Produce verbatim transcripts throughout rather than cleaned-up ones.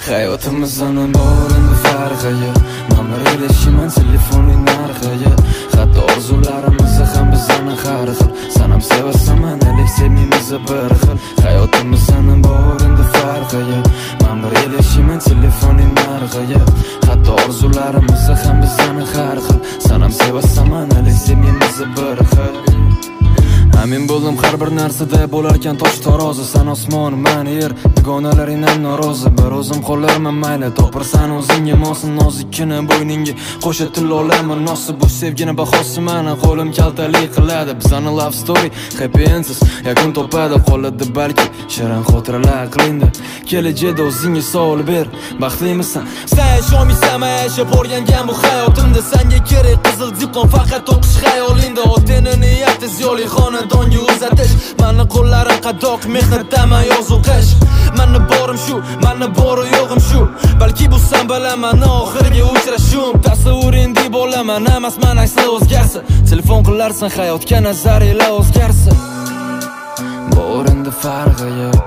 Hayotimizdan bor endi farqiga man bir elishiman telefoning narxiga hatto orzularimizni ham bizani har xil sanam sevasan man elak sevmaymiz bir xil hayotimizdan bor endi farqiga man bir elishiman telefoning narxiga hatto orzularimizni ham bizani har xil sanam sevasan man elak sevmaymiz bir xil Amin bo'ldim har bir narsada bo'larkan tosh tarozi san osmon man yer dugonalaringdan norozi bir o'zim qo'llarman mayli topirsan o'zingga mosin nozikkina bo'yningga qo'sha tillolaman nosi bu sevgini bahosi mani qo'lim kaltalik qiladi bizani love story happy endsiz yakun topadi qoladi balki shirin xotiralar qilindi kelajakda o'zingga savol ber baxtlimisan sen yashamaysan yashab o'rgangan bu hayotimda senga kerak qizil diplom faqat o'qish xayolingda oteni niyati ziyoli xona donga uzatish mani qo'llarim qadoq mehnatdaman yozuv qish mani borim shu mani bori yo'g'im shu balki bu san bilaman oxirgi uchrashum tasavvuring deb olaman emasman asli o'zgarsa telefon qilarsan hayotga nazariyalar o'zgarsa bor endi farqi yo'q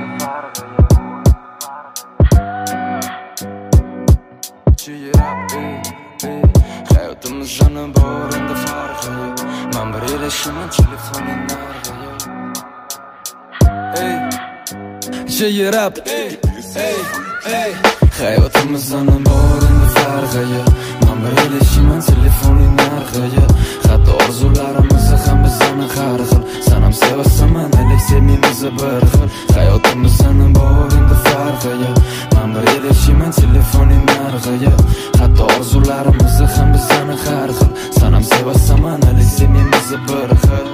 hayotimizdan bor endi farqi yo'q man bir elishiman telefoning narxiga ey Cheer up ey ey ey hayotimizdan bor endi farqi yo'q man bir elishiman telefoning narxiga hatto orzularimizni ham bizani har xil sanam sevasan man elak sevmaymiz bir xil hayotimizdan bor endi farqi yo'q man bir elishiman telefoning narxiga hatto orzularimizni ham bizani har xil sanam sevasan man elak sevmaymiz bir xil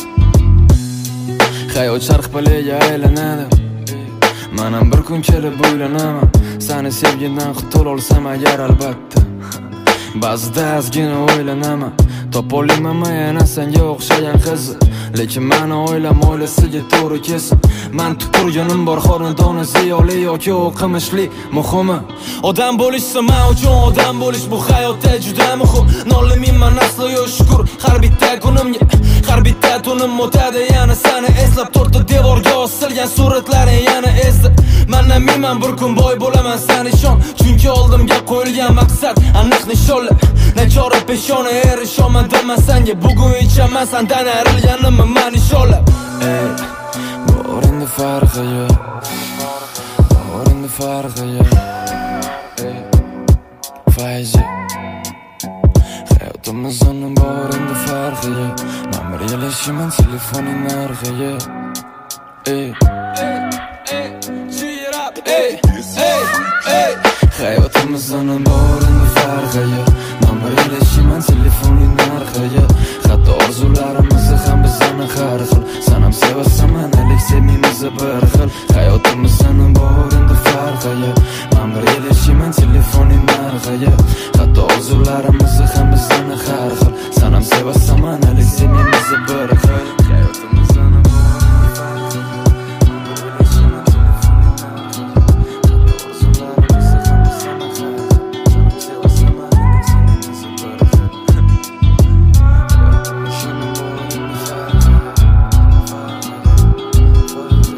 hayot charx palaga aylanadi manam bir kun kelib o'ylanaman seni sevgidan qutula olsam agar albatta ba'zida ozgina o'ylanaman topolmayman yana senga o'xshagan qiz lekin mani o'ylam o'ylasiga to'g'ri kelsin man tupurganim bor xonadoni ziyoli yoki o'qimishli muhimi odam bo'lishsa men uchun odam bo'lish bu hayotda juda muhim nolimayman aslo yo'q shukur har bitta kunimga har bitta tunim o'tadi yana seni eslab to'rtta devorga osilgan suratlaring yana esda man namayman bir kun boy bo'laman sen ishon chunki oldimga qo'yilgan maqsad aniq nishonlar nachora peshona erishaman deman senga bugun ichaman sendan ayrilganimni man ishonlab ey bor endi farqi yo'q bor endi farqi yo'q ey fayzi hayotimizdan bor endi farqi yo'q man bir elishiman telefoning narxiga ey ey cheer up ey ey ey hayotimizdan bor endi farqi yo'q man bir elishiman telefoning narxiga hatto orzularimizni ham bizani har xil sanam sevasan man elak sevmaymiz bir xil hayotimizdan bor endi farqi yo'q man bir elishiman telefoning narxiga hatto orzularimizni ham bizani har xil sanam sevasan man elak sevmaymiz bir xil hayotimizdan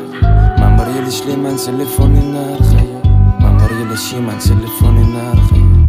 man bir elishiman telefoning narxiga man bir elishiman telefoning narxiga